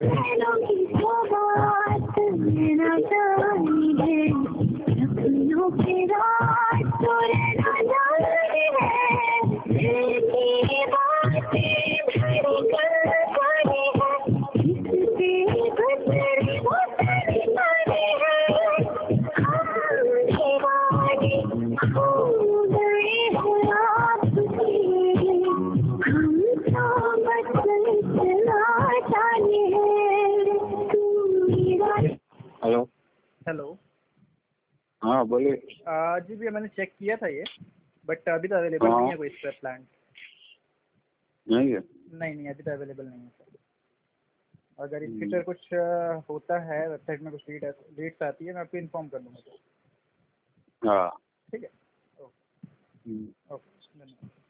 Hello. Hello. हाँ बोलिए। जी भैया मैंने चेक किया था ये, बट अभी तो अवेलेबल नहीं है कोई स्क्रैप प्लांट। नहीं है? नहीं अभी तो अवेलेबल नहीं है सर। अगर इस फ्यूचर कुछ होता है, वेबसाइट में कुछ डेट्स आती है, मैं आपको इन्फॉर्म कर दूँगा सर। हाँ ठीक है, ओके। धन्यवाद।